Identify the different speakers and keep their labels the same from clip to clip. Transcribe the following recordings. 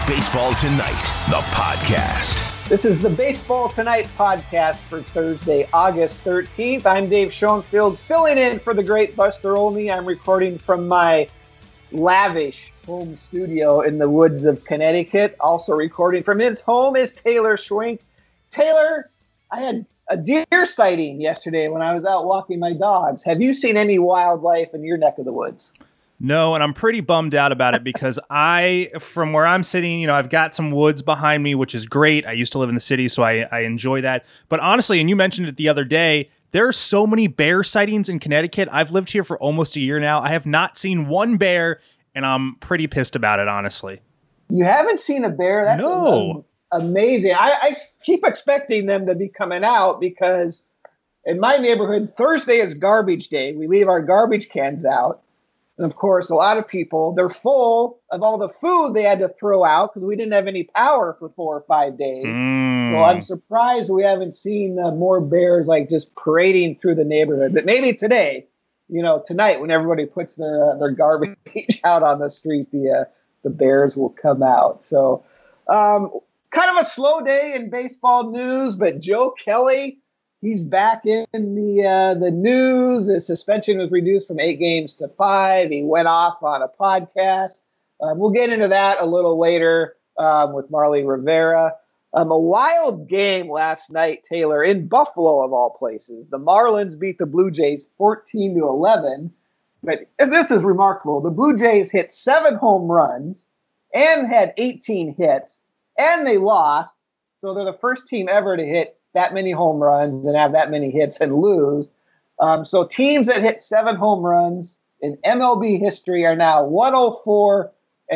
Speaker 1: Baseball Tonight, the podcast.
Speaker 2: This is the Baseball Tonight podcast for Thursday, August 13th. I'm Dave Schoenfield, filling in for the great Buster Olney. I'm recording from my lavish home studio in the woods of Connecticut. Also recording from his home is Taylor Schwenk. Taylor, I had a deer sighting yesterday when I was out walking my dogs. Have you seen any wildlife in your neck of the woods?
Speaker 3: No, and I'm pretty bummed out about it because from where I'm sitting, I've got some woods behind me, which is great. I used to live in the city, so I enjoy that. But honestly, and you mentioned it the other day, there are so many bear sightings in Connecticut. I've lived here for almost a year now. I have not seen one bear, and I'm pretty pissed about it, honestly.
Speaker 2: You haven't seen a bear? That's amazing. I keep expecting them to be coming out because in my neighborhood, Thursday is garbage day. We leave our garbage cans out. And of course, a lot of people, they're full of all the food they had to throw out because we didn't have any power for 4 or 5 days. So I'm surprised we haven't seen more bears like just parading through the neighborhood. But maybe today, tonight when everybody puts their garbage out on the street, the bears will come out. So kind of a slow day in baseball news, but Joe Kelly, he's back in the news. The suspension was reduced from 8 games to 5. He went off on a podcast. We'll get into that a little later with Marly Rivera. A wild game last night, Taylor, in Buffalo of all places. The Marlins beat the Blue Jays 14-11. But this is remarkable. The Blue Jays hit 7 home runs and had 18 hits, and they lost. So they're the first team ever to hit that many home runs and have that many hits and lose. So teams that hit 7 home runs in MLB history are now 104-4.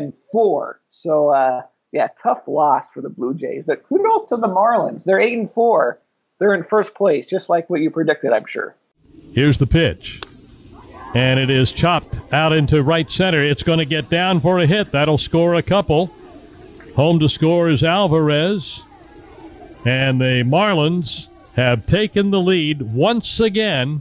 Speaker 2: So, tough loss for the Blue Jays. But kudos to the Marlins. They're 8-4. They're in first place, just like what you predicted, I'm sure.
Speaker 4: Here's the pitch. And it is chopped out into right center. It's going to get down for a hit. That'll score a couple. Home to score is Alvarez. And the Marlins have taken the lead once again,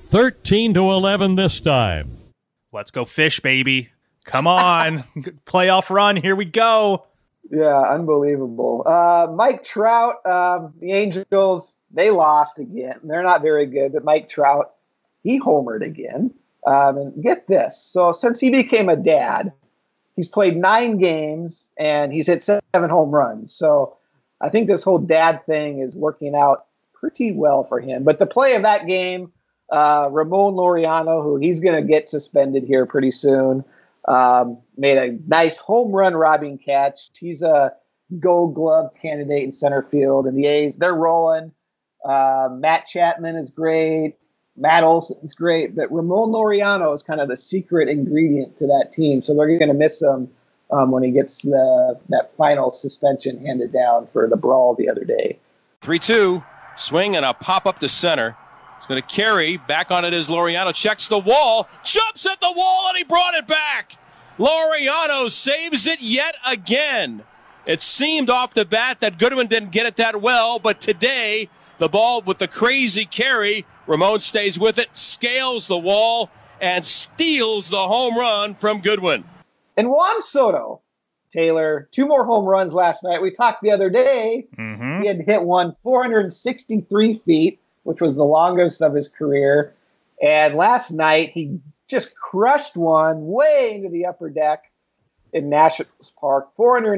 Speaker 4: 13-11 this time.
Speaker 3: Let's go fish, baby. Come on. Playoff run. Here we go.
Speaker 2: Yeah, unbelievable. Mike Trout, the Angels, they lost again. They're not very good, but Mike Trout, he homered again. And get this. So since he became a dad, he's played 9 games, and he's hit 7 home runs. So I think this whole dad thing is working out pretty well for him. But the play of that game, Ramon Laureano, who he's going to get suspended here pretty soon, made a nice home run robbing catch. He's a Gold Glove candidate in center field. And the A's, they're rolling. Matt Chapman is great. Matt Olson is great. But Ramon Laureano is kind of the secret ingredient to that team. So they're going to miss him when he gets that final suspension handed down for the brawl the other day.
Speaker 5: 3-2, swing and a pop up to center. It's going to carry, back on it is Laureano, checks the wall, jumps at the wall, and he brought it back. Laureano saves it yet again. It seemed off the bat that Goodwin didn't get it that well, but today, the ball with the crazy carry, Ramon stays with it, scales the wall, and steals the home run from Goodwin.
Speaker 2: And Juan Soto, Taylor, 2 more home runs last night. We talked the other day. He had hit one 463 feet, which was the longest of his career. And last night, he just crushed one way into the upper deck in Nationals Park,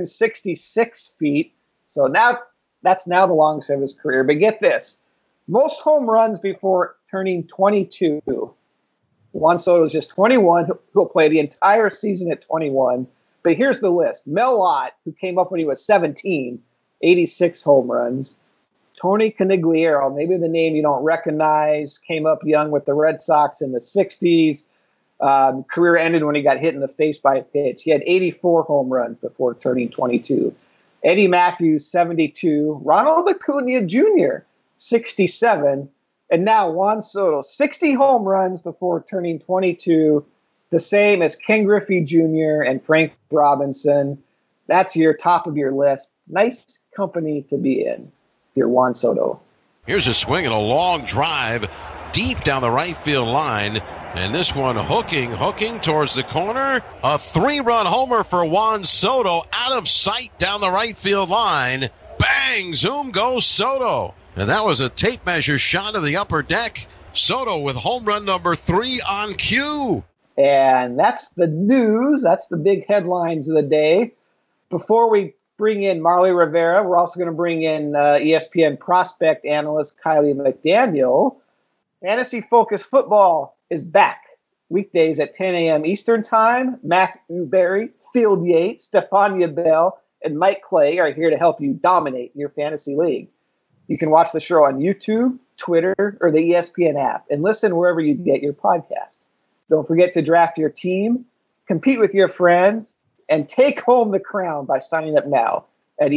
Speaker 2: 466 feet. So now that's now the longest of his career. But get this, most home runs before turning 22. Juan Soto is just 21. He'll play the entire season at 21. But here's the list. Mel Ott, who came up when he was 17, 86 home runs. Tony Conigliaro, maybe the name you don't recognize, came up young with the Red Sox in the 60s. Career ended when he got hit in the face by a pitch. He had 84 home runs before turning 22. Eddie Matthews, 72. Ronald Acuna Jr., 67. And now Juan Soto, 60 home runs before turning 22, the same as Ken Griffey Jr. and Frank Robinson. That's your top of your list. Nice company to be in, if you're Juan Soto.
Speaker 6: Here's a swing and a long drive deep down the right field line. And this one hooking towards the corner. A 3-run homer for Juan Soto, out of sight down the right field line. Bang! Zoom goes Soto. And that was a tape measure shot of the upper deck. Soto with home run number 3 on cue.
Speaker 2: And that's the news. That's the big headlines of the day. Before we bring in Marly Rivera, we're also going to bring in ESPN prospect analyst Kiley McDaniel. Fantasy Focus Football is back. Weekdays at 10 a.m. Eastern Time. Matthew Berry, Field Yates, Stephania Bell, and Mike Clay are here to help you dominate your fantasy league. You can watch the show on YouTube, Twitter, or the ESPN app, and listen wherever you get your podcasts. Don't forget to draft your team, compete with your friends, and take home the crown by signing up now at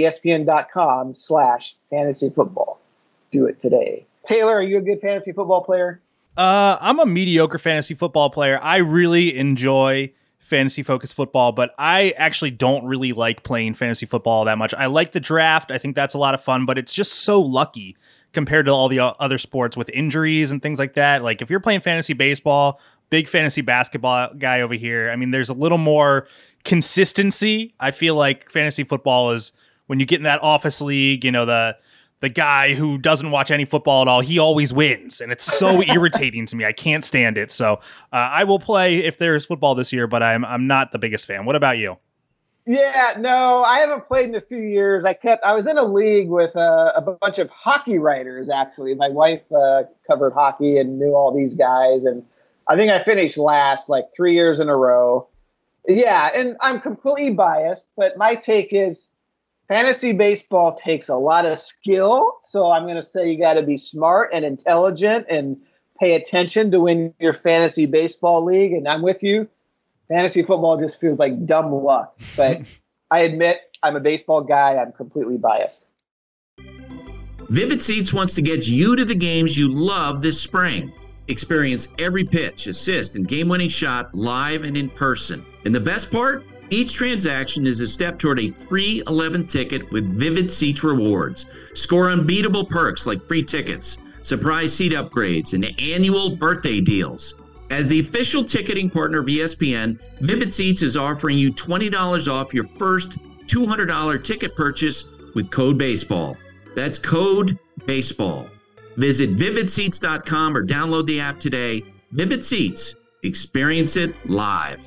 Speaker 2: ESPN.com/fantasyfootball. Do it today. Taylor, are you a good fantasy football player?
Speaker 3: I'm a mediocre fantasy football player. I really enjoy Fantasy Focus Football, but I actually don't really like playing fantasy football that much. I like the draft. I think that's a lot of fun, but it's just so lucky compared to all the other sports with injuries and things like that. Like if you're playing fantasy baseball, big fantasy basketball guy over here. I mean, there's a little more consistency. I feel like fantasy football is when you get in that office league, you know, the guy who doesn't watch any football at all, he always wins. And it's so irritating to me. I can't stand it. So I will play if there's football this year, but I'm not the biggest fan. What about you?
Speaker 2: Yeah, no, I haven't played in a few years. I was in a league with a bunch of hockey writers, actually. My wife covered hockey and knew all these guys. And I think I finished last like 3 years in a row. Yeah, and I'm completely biased, but my take is fantasy baseball takes a lot of skill. So I'm going to say you got to be smart and intelligent and pay attention to win your fantasy baseball league. And I'm with you. Fantasy football just feels like dumb luck. But I admit I'm a baseball guy. I'm completely biased.
Speaker 7: Vivid Seats wants to get you to the games you love this spring. Experience every pitch, assist, and game-winning shot live and in person. And the best part? Each transaction is a step toward a free 11 ticket with Vivid Seats rewards. Score unbeatable perks like free tickets, surprise seat upgrades, and annual birthday deals. As the official ticketing partner of ESPN, Vivid Seats is offering you $20 off your first $200 ticket purchase with code BASEBALL. That's code BASEBALL. Visit vividseats.com or download the app today. Vivid Seats. Experience it live.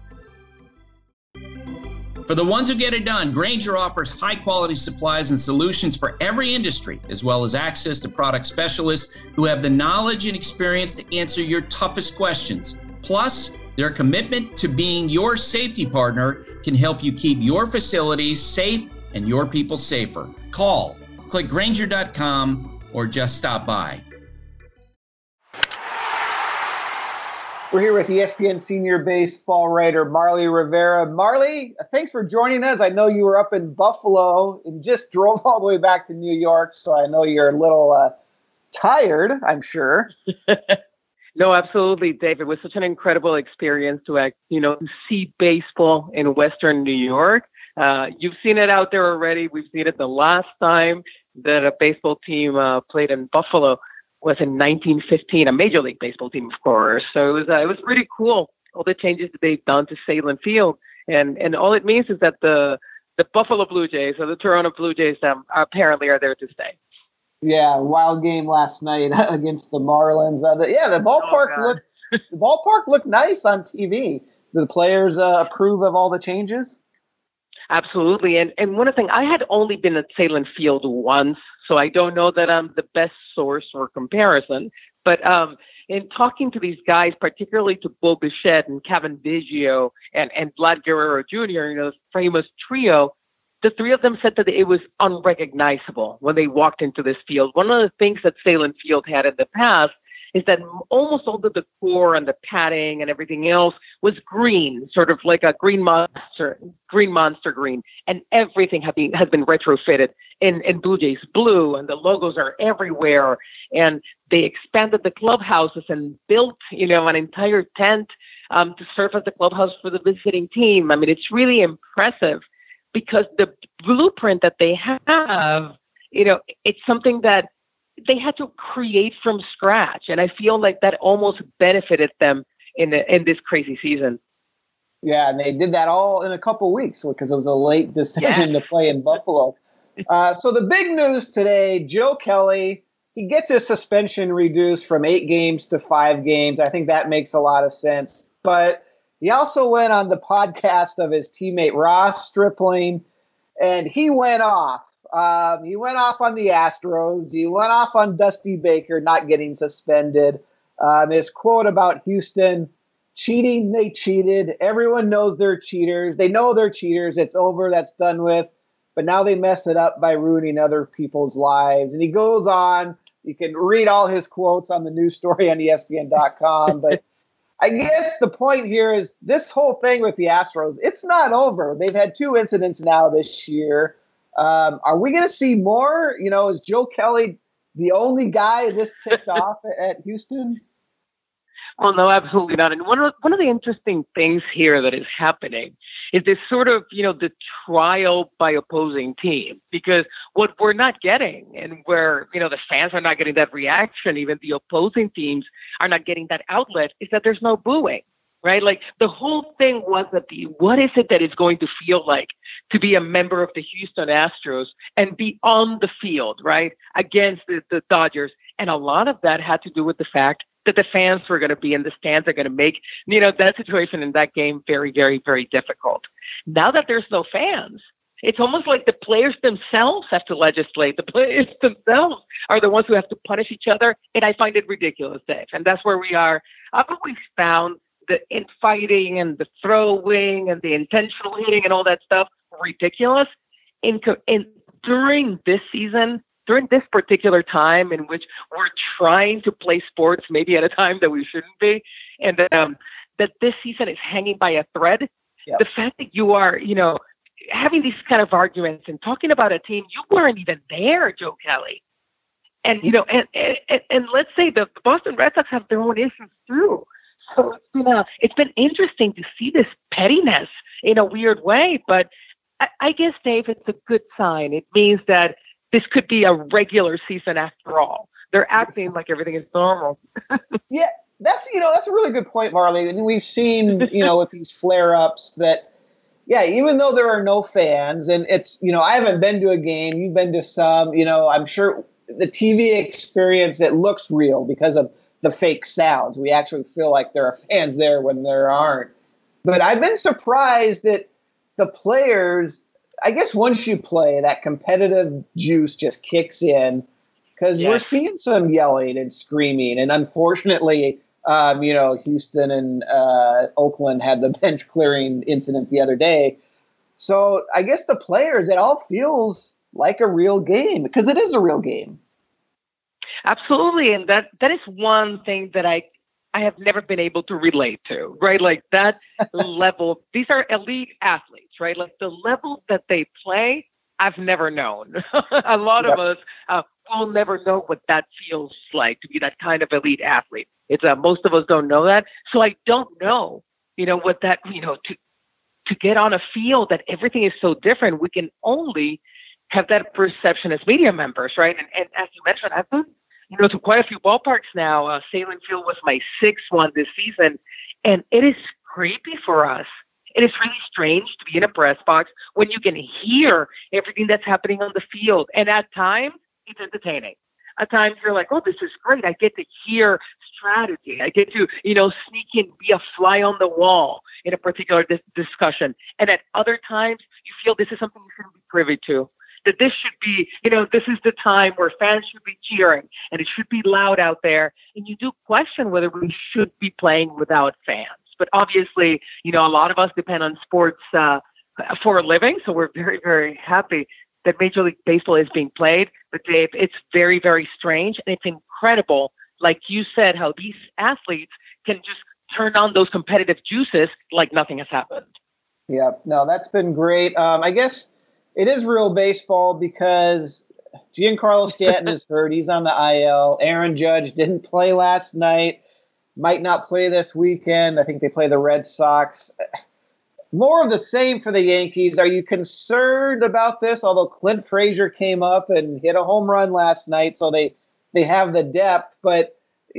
Speaker 7: For the ones who get it done, Grainger offers high-quality supplies and solutions for every industry, as well as access to product specialists who have the knowledge and experience to answer your toughest questions. Plus, their commitment to being your safety partner can help you keep your facilities safe and your people safer. Call, click Grainger.com, or just stop by.
Speaker 2: We're here with ESPN senior baseball writer Marly Rivera. Marly, thanks for joining us. I know you were up in Buffalo and just drove all the way back to New York, so I know you're a little tired, I'm sure.
Speaker 8: No, absolutely, Dave. It was such an incredible experience to see baseball in Western New York. You've seen it out there already. We've seen it the last time that a baseball team played in Buffalo was in 1915, a Major League Baseball team, of course. So it was pretty cool, all the changes that they've done to Salem Field. And all it means is that the Buffalo Blue Jays or the Toronto Blue Jays apparently are there to stay.
Speaker 2: Yeah, wild game last night against the Marlins. The ballpark looked nice on TV. The players approve of all the changes?
Speaker 8: Absolutely. And one thing, I had only been at Salem Field once, so I don't know that I'm the best source for comparison. But in talking to these guys, particularly to Bo Bichette and Kevin Biggio and Vlad Guerrero Jr., the famous trio, the three of them said that it was unrecognizable when they walked into this field. One of the things that Salem Field had in the past is that almost all the decor and the padding and everything else was green, sort of like a green monster green, and everything has been retrofitted in Blue Jays blue, and the logos are everywhere. And they expanded the clubhouses and built, an entire tent to serve as the clubhouse for the visiting team. I mean, it's really impressive because the blueprint that they have, it's something that they had to create from scratch. And I feel like that almost benefited them in this crazy season.
Speaker 2: Yeah, and they did that all in a couple weeks because it was a late decision to play in Buffalo. So the big news today, Joe Kelly, he gets his suspension reduced from 8 games to 5 games. I think that makes a lot of sense. But he also went on the podcast of his teammate Ross Stripling, and he went off. He went off on the Astros. He went off on Dusty Baker not getting suspended. His quote about Houston, cheating, they cheated. Everyone knows they're cheaters. They know they're cheaters. It's over. That's done with. But now they mess it up by ruining other people's lives. And he goes on. You can read all his quotes on the news story on ESPN.com. But I guess the point here is this whole thing with the Astros, it's not over. They've had 2 incidents now this year. Are we going to see more? Is Joe Kelly the only guy this ticked off at Houston?
Speaker 8: Well, no, absolutely not. And one of the interesting things here that is happening is this sort of, the trial by opposing team. Because what we're not getting, and where, the fans are not getting that reaction, even the opposing teams are not getting that outlet, is that there's no booing, right? Like the whole thing was that what is it that it's going to feel like to be a member of the Houston Astros and be on the field, right, against the Dodgers. And a lot of that had to do with the fact that the fans were going to be in the stands, are going to make, that situation in that game very, very, very difficult. Now that there's no fans, it's almost like the players themselves have to legislate. The players themselves are the ones who have to punish each other. And I find it ridiculous, Dave. And that's where we are. I've always found the infighting and the throwing and the intentional hitting and all that stuff ridiculous. During this season, during this particular time in which we're trying to play sports maybe at a time that we shouldn't be, and that this season is hanging by a thread, the fact that you are, having these kind of arguments and talking about a team, you weren't even there, Joe Kelly. And, and let's say the Boston Red Sox have their own issues too. So it's been interesting to see this pettiness in a weird way, but I guess, Dave, it's a good sign. It means that this could be a regular season after all. They're acting like everything is normal.
Speaker 2: Yeah, that's a really good point, Marley. And we've seen, with these flare-ups that, even though there are no fans, and it's, I haven't been to a game, you've been to some, I'm sure the TV experience, it looks real because of the fake sounds. We actually feel like there are fans there when there aren't. But I've been surprised that the players, I guess once you play, that competitive juice just kicks in because we're seeing some yelling and screaming. And unfortunately, Houston and Oakland had the bench clearing incident the other day. So I guess the players, it all feels like a real game because it is a real game.
Speaker 8: Absolutely. And that is one thing that I have never been able to relate to, right? Like that level, these are elite athletes, right? Like the level that they play, I've never known. A lot of us will never know what that feels like to be that kind of elite athlete. It's most of us don't know that. So I don't know, what that, to get on a field that everything is so different, we can only have that perception as media members, right? And as you mentioned, I've been, to quite a few ballparks now. Salem Field was my 6th one this season, and it is creepy for us. It is really strange to be in a press box when you can hear everything that's happening on the field. And at times, it's entertaining. At times, you're like, oh, this is great. I get to hear strategy. I get to, sneak in, be a fly on the wall in a particular discussion. And at other times, you feel this is something you shouldn't be privy to. That this should be, this is the time where fans should be cheering and it should be loud out there. And you do question whether we should be playing without fans. But obviously, a lot of us depend on sports for a living. So we're very, very happy that Major League Baseball is being played. But Dave, it's very, very strange. And it's incredible, like you said, how these athletes can just turn on those competitive juices like nothing has happened.
Speaker 2: Yeah, no, that's been great. I guess it is real baseball because Giancarlo Stanton is hurt. He's on the IL. Aaron Judge didn't play last night. Might not play this weekend. I think they play the Red Sox. More of the same for the Yankees. Are you concerned about this? Although Clint Frazier came up and hit a home run last night, so they they have the depth, but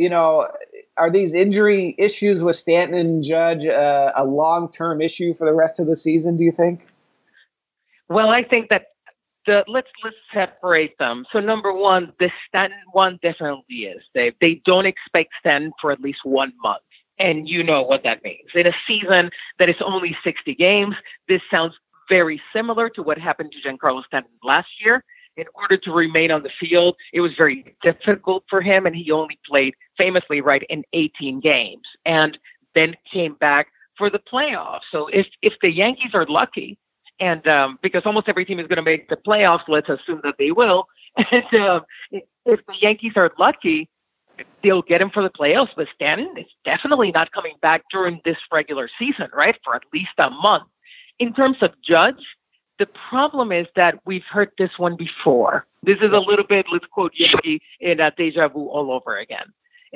Speaker 2: are these injury issues with Stanton and Judge a long-term issue for the rest of the season, do you think?
Speaker 8: Well, I think that let's separate them. So number one, the Stanton one definitely is. They don't expect Stanton for at least 1 month. And you know what that means. In a season that is only 60 games, this sounds very similar to what happened to Giancarlo Stanton last year. In order to remain on the field, it was very difficult for him, and he only played famously in 18 games and then came back for the playoffs. So if the Yankees are lucky, and because almost every team is going to make the playoffs, let's assume that they will, and if the Yankees are lucky, they'll get him for the playoffs. But Stanton is definitely not coming back during this regular season, right, for at least a month. In terms of Judge, the problem is that we've heard this one before. This is a little bit, let's quote Yankee, in deja vu all over again.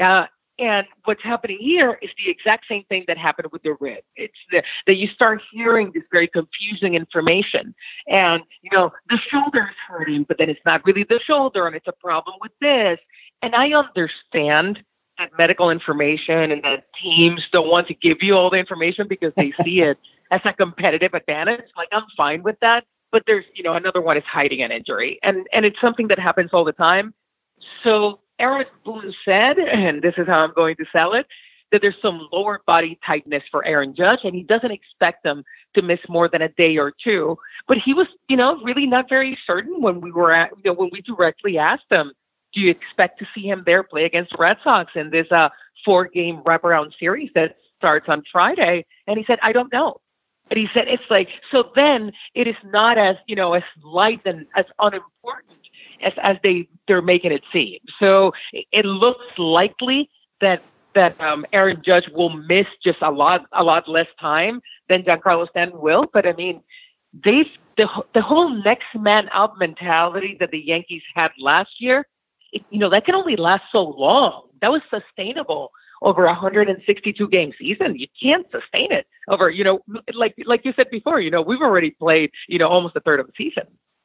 Speaker 8: And what's happening here is the exact same thing that happened with the rib. It's that you start hearing this very confusing information. And, the shoulder is hurting, but then it's not really the shoulder, and it's a problem with this. And I understand that medical information and that teams don't want to give you all the information because they see it as a competitive advantage. Like, I'm fine with that. But there's, another one is hiding an injury. And it's something that happens all the time. So Aaron Boone said, and this is how I'm going to sell it, that there's some lower body tightness for Aaron Judge, and he doesn't expect them to miss more than a day or two. But he was, really not very certain when we were when we directly asked him, do you expect to see him there play against the Red Sox in this 4-game wraparound series that starts on Friday? And he said, I don't know. But he said, it's like, so then it is not as, as light and as unimportant as they're making it seem. So it looks likely that Aaron Judge will miss just a lot less time than Giancarlo Stanton will. But I mean, the whole next man up mentality that the Yankees had last year, that can only last so long. That was sustainable over 162 game season. You can't sustain it over, like you said before, we've already played, almost a third of the season.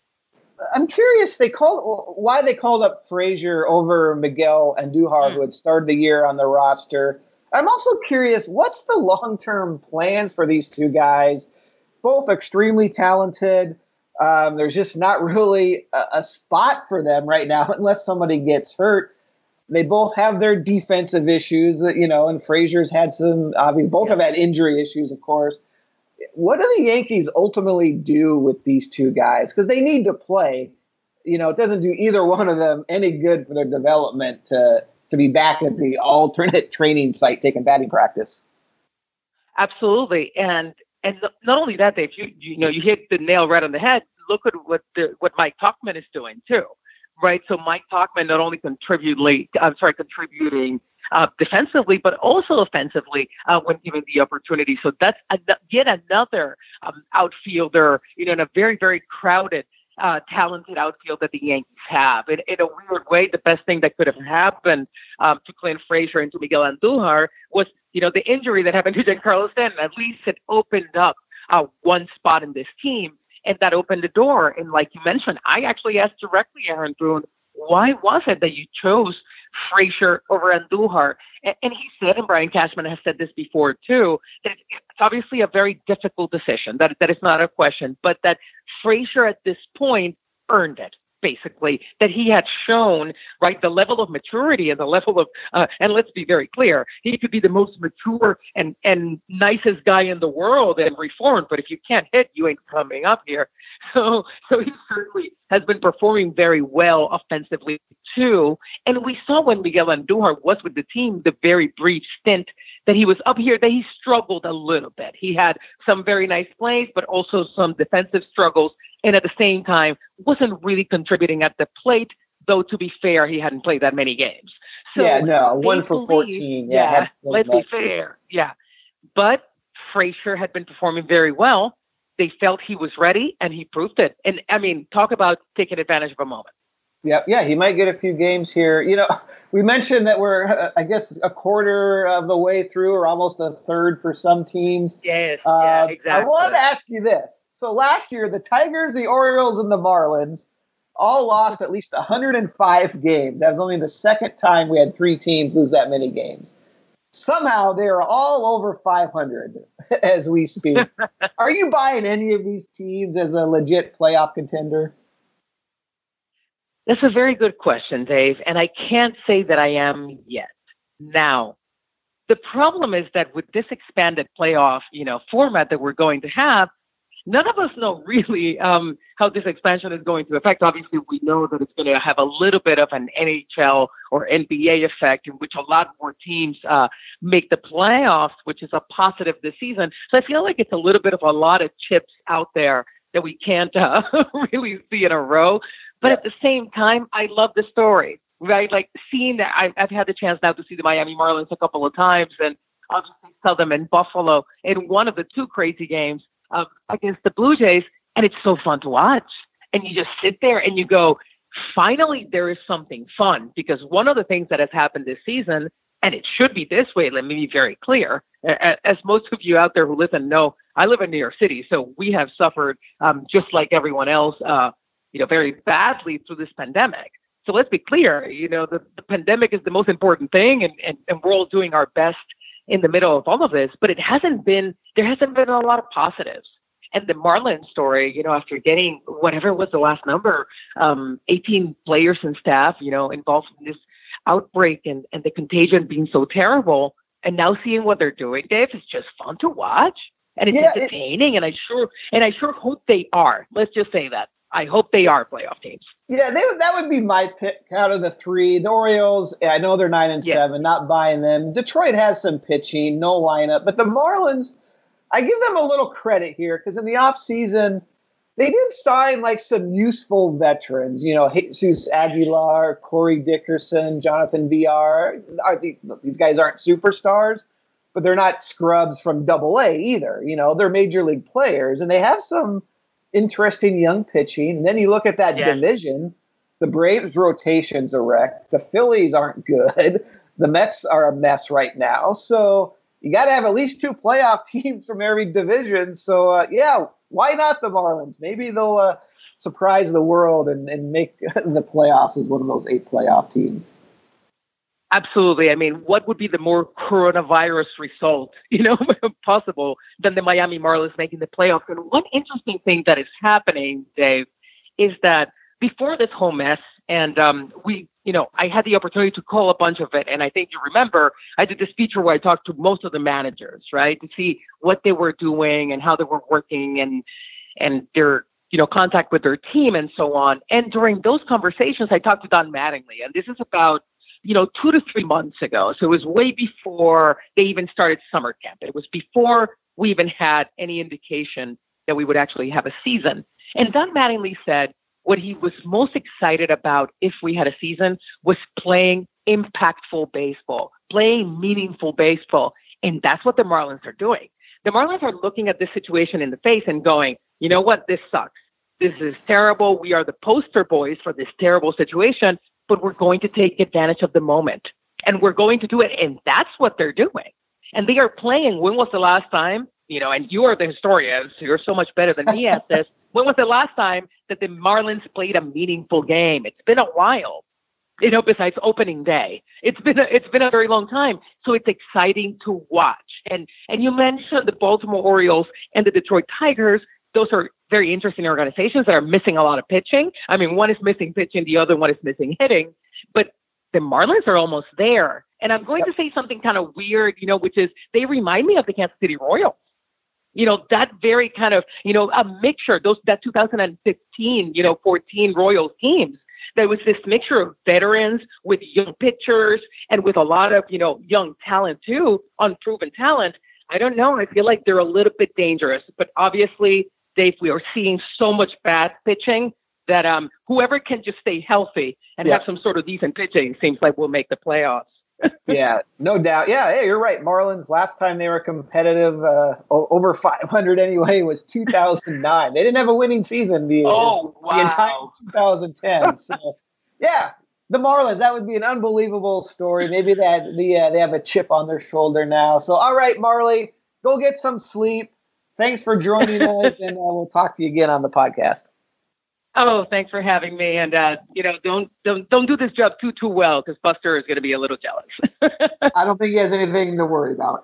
Speaker 2: I'm curious, why they called up Frazier over Miguel Andujar, who had started the year on the roster. I'm also curious, what's the long-term plans for these two guys? Both extremely talented. There's just not really a spot for them right now unless somebody gets hurt. They both have their defensive issues, and Frazier's had some, obviously, both have had injury issues, of course. What do the Yankees ultimately do with these two guys? Because they need to play. It doesn't do either one of them any good for their development to be back at the alternate training site taking batting practice.
Speaker 8: Absolutely. And not only that, Dave, you hit the nail right on the head. Look at what Mike Tauchman is doing too, right? So Mike Tauchman not only contributing defensively, but also offensively when given the opportunity. So that's yet another outfielder, in a very, very crowded, talented outfield that the Yankees have. In a weird way, the best thing that could have happened to Clint Frazier and to Miguel Andujar was, the injury that happened to Giancarlo Stanton. At least it opened up one spot in this team, and that opened the door. And like you mentioned, I actually asked directly Aaron Boone, why was it that you chose Frazier over Andujar? And he said, and Brian Cashman has said this before too, that it's obviously a very difficult decision. That is not a question, but that Frazier at this point earned it. Basically, that he had shown, right, the level of maturity and the level of, and let's be very clear, he could be the most mature and nicest guy in the world and reformed, but if you can't hit, you ain't coming up here. So he certainly has been performing very well offensively too. And we saw when Miguel Andujar was with the team, the very brief stint that he was up here, that he struggled a little bit. He had some very nice plays, but also some defensive struggles. And at the same time, wasn't really contributing at the plate, though, to be fair, he hadn't played that many games. So
Speaker 2: 1 for 14.
Speaker 8: Let's be fair. Yeah. But Frazier had been performing very well. They felt he was ready, and he proved it. And, I mean, talk about taking advantage of a moment.
Speaker 2: Yeah, he might get a few games here. We mentioned that we're, I guess, a quarter of the way through, or almost a third for some teams.
Speaker 8: Yes, exactly.
Speaker 2: I wanted to ask you this. So last year, the Tigers, the Orioles, and the Marlins all lost at least 105 games. That was only the second time we had 3 teams lose that many games. Somehow they are all over 500 as we speak. Are you buying any of these teams as a legit playoff contender?
Speaker 8: That's a very good question, Dave. And I can't say that I am yet. Now, the problem is that with this expanded playoff, format that we're going to have, none of us know really how this expansion is going to affect. Obviously, we know that it's going to have a little bit of an NHL or NBA effect in which a lot more teams make the playoffs, which is a positive this season. So I feel like it's a little bit of a lot of chips out there that we can't really see in a row. But at the same time, I love the story, right? Like seeing that I've had the chance now to see the Miami Marlins a couple of times, and obviously saw them in Buffalo in one of the 2 crazy games against the Blue Jays, and it's so fun to watch. And you just sit there and you go, finally, there is something fun. Because one of the things that has happened this season, and it should be this way, let me be very clear, as most of you out there who listen know, I live in New York City, so we have suffered just like everyone else, very badly through this pandemic. So let's be clear, the pandemic is the most important thing, and we're all doing our best in the middle of all of this, but there hasn't been a lot of positives. And the Marlins story, after getting whatever was the last number, 18 players and staff, involved in this outbreak and the contagion being so terrible, and now seeing what they're doing, Dave, is just fun to watch. And it's entertaining, and I sure hope they are. Let's just say that. I hope they are playoff teams.
Speaker 2: Yeah, that would be my pick out of the 3. The Orioles, I know they're 9-7, not buying them. Detroit has some pitching, no lineup. But the Marlins, I give them a little credit here because in the offseason, they did sign like some useful veterans. Jesus Aguilar, Corey Dickerson, Jonathan VR. These guys aren't superstars, but they're not scrubs from AA either. They're major league players, and they have some interesting young pitching. And then you look at that division, the Braves rotation's a wreck. The Phillies aren't good. The Mets are a mess right now. So you got to have at least 2 playoff teams from every division. So, why not the Marlins? Maybe they'll surprise the world and make the playoffs as one of those 8 playoff teams.
Speaker 8: Absolutely. I mean, what would be the more coronavirus result, possible than the Miami Marlins making the playoffs? And one interesting thing that is happening, Dave, is that before this whole mess, and I had the opportunity to call a bunch of it, and I think you remember, I did this feature where I talked to most of the managers, right, to see what they were doing and how they were working and their contact with their team and so on. And during those conversations, I talked to Don Mattingly, and this is about 2 to 3 months ago. So it was way before they even started summer camp. It was before we even had any indication that we would actually have a season. And Don Mattingly said what he was most excited about if we had a season was playing impactful baseball, playing meaningful baseball. And that's what the Marlins are doing. The Marlins are looking at this situation in the face and going, you know what, this sucks. This is terrible. We are the poster boys for this terrible situation, but we're going to take advantage of the moment. And we're going to do it. And that's what they're doing. And they are playing. When was the last time, and you are the historian, so you're so much better than me at this. When was the last time that the Marlins played a meaningful game? It's been a while, besides opening day. It's been a very long time. So it's exciting to watch. And you mentioned the Baltimore Orioles and the Detroit Tigers. Those are very interesting organizations that are missing a lot of pitching. I mean, one is missing pitching, the other one is missing hitting. But the Marlins are almost there. And I'm going to say something kind of weird, which is they remind me of the Kansas City Royals. That very kind of, a mixture, that 2015, 14 Royals teams. There was this mixture of veterans with young pitchers and with a lot of, young talent too, unproven talent. I don't know. I feel like they're a little bit dangerous, but obviously, Dave, we are seeing so much bad pitching that whoever can just stay healthy and have some sort of decent pitching seems like will make the playoffs.
Speaker 2: Yeah, no doubt. Yeah, hey, you're right. Marlins, last time they were competitive, over 500 anyway, was 2009. They didn't have a winning season the entire 2010. So, yeah, the Marlins, that would be an unbelievable story. Maybe they have a chip on their shoulder now. So, all right, Marley, go get some sleep. Thanks for joining us, and we'll talk to you again on the podcast.
Speaker 8: Oh, thanks for having me. And don't do this job too well, because Buster is going to be a little jealous.
Speaker 2: I don't think he has anything to worry about.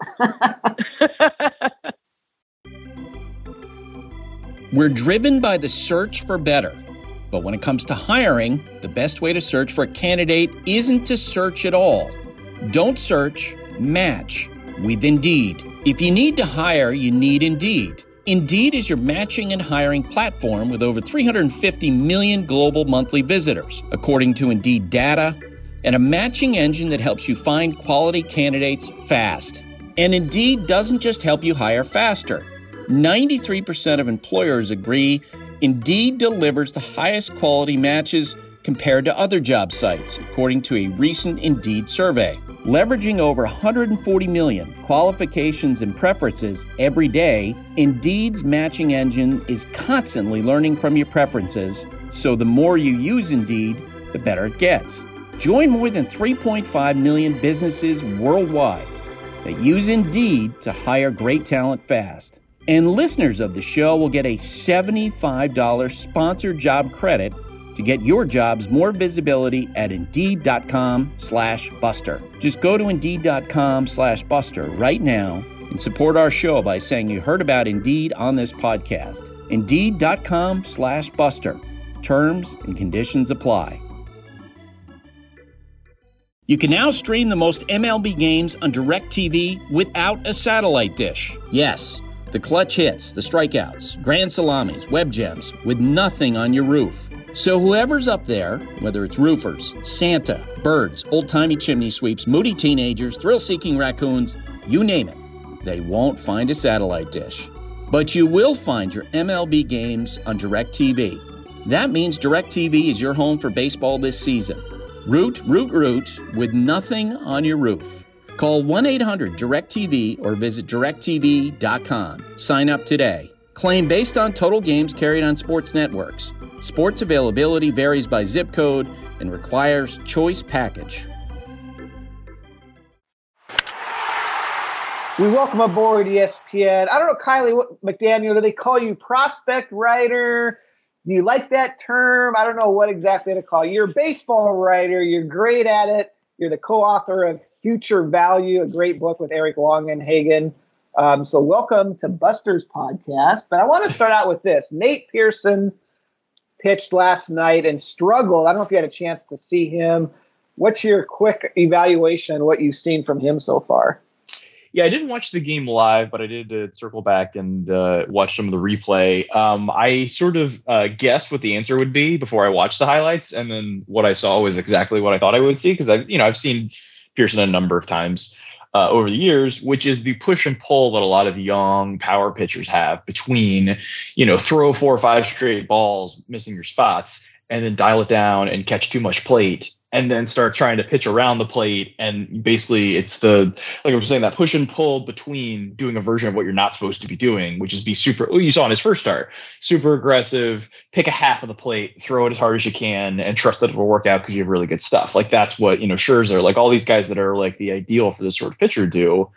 Speaker 9: We're driven by the search for better. But when it comes to hiring, the best way to search for a candidate isn't to search at all. Don't search, match with Indeed. If you need to hire, you need Indeed. Indeed is your matching and hiring platform with over 350 million global monthly visitors, according to Indeed data, and a matching engine that helps you find quality candidates fast. And Indeed doesn't just help you hire faster. 93% of employers agree Indeed delivers the highest quality matches compared to other job sites, according to a recent Indeed survey. Leveraging over 140 million qualifications and preferences every day, Indeed's matching engine is constantly learning from your preferences, so the more you use Indeed, the better it gets. Join more than 3.5 million businesses worldwide that use Indeed to hire great talent fast. And listeners of the show will get a $75 sponsored job credit to get your jobs more visibility at Indeed.com/Buster. Just go to Indeed.com/Buster right now and support our show by saying you heard about Indeed on this podcast. Indeed.com/Buster. Terms and conditions apply. You can now stream the most MLB games on DirecTV without a satellite dish. Yes, the clutch hits, the strikeouts, grand salamis, web gems, with nothing on your roof. So whoever's up there, whether it's roofers, Santa, birds, old-timey chimney sweeps, moody teenagers, thrill-seeking raccoons, you name it, they won't find a satellite dish. But you will find your MLB games on DirecTV. That means DirecTV is your home for baseball this season. Root with nothing on your roof. Call 1-800-DIRECTV or visit directtv.com. Sign up today. Claim based on total games carried on sports networks. Sports availability varies by zip code and requires choice package.
Speaker 2: We welcome aboard ESPN. I don't know, Kylie McDaniel, do they call you prospect writer? Do you like that term? I don't know what exactly to call you. You're a baseball writer. You're great at it. You're the co-author of Future Value, a great book with Eric Longenhagen. So welcome to Buster's podcast. But I want to start out with this. Nate Pearson pitched last night and struggled. I don't know if you had a chance to see him. What's your quick evaluation on what you've seen from him so far?
Speaker 10: Yeah, I didn't watch the game live, but I did circle back and watch some of the replay. I sort of guessed what the answer would be before I watched the highlights, and then what I saw was exactly what I thought I would see, because I've seen Pearson a number of times over the years, which is the push and pull that a lot of young power pitchers have between, throw 4 or 5 straight balls, missing your spots, and then dial it down and catch too much plate, and then start trying to pitch around the plate. And basically it's like I was saying, that push and pull between doing a version of what you're not supposed to be doing, which is be super, you saw in his first start, super aggressive, pick a half of the plate, throw it as hard as you can, and trust that it will work out because you have really good stuff. Like that's what, Scherzer, like all these guys that are like the ideal for this sort of pitcher do.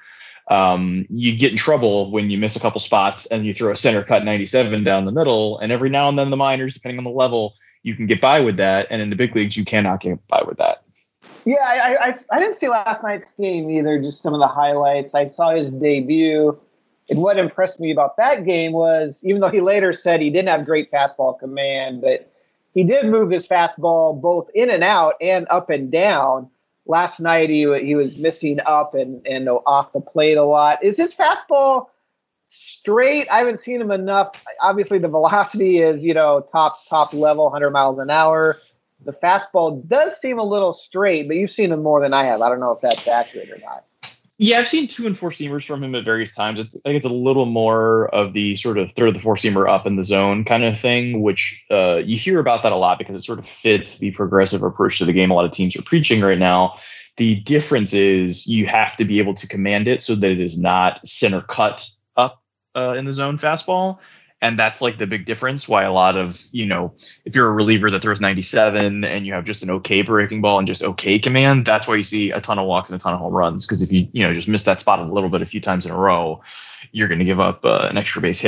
Speaker 10: You get in trouble when you miss a couple spots and you throw a center cut 97 down the middle. And every now and then in the minors, depending on the level, you can get by with that, and in the big leagues, you cannot get by with that.
Speaker 2: Yeah, I didn't see last night's game either, just some of the highlights. I saw his debut, and what impressed me about that game was, even though he later said he didn't have great fastball command, but he did move his fastball both in and out and up and down. Last night, he was missing up and off the plate a lot. Is his fastball straight? I haven't seen him enough. Obviously, the velocity is, top level, 100 miles an hour. The fastball does seem a little straight, but you've seen him more than I have. I don't know if that's accurate or not.
Speaker 10: Yeah, I've seen 2 and 4 seamers from him at various times. I think it's a little more of the sort of throw the 4 seamer up in the zone kind of thing, which you hear about that a lot because it sort of fits the progressive approach to the game a lot of teams are preaching right now. The difference is you have to be able to command it so that it is not center cut up in the zone fastball. And that's like the big difference why a lot of, if you're a reliever that throws 97 and you have just an okay breaking ball and just okay command, that's why you see a ton of walks and a ton of home runs. Because if you, just miss that spot a little bit a few times in a row, you're going to give up an extra base hit.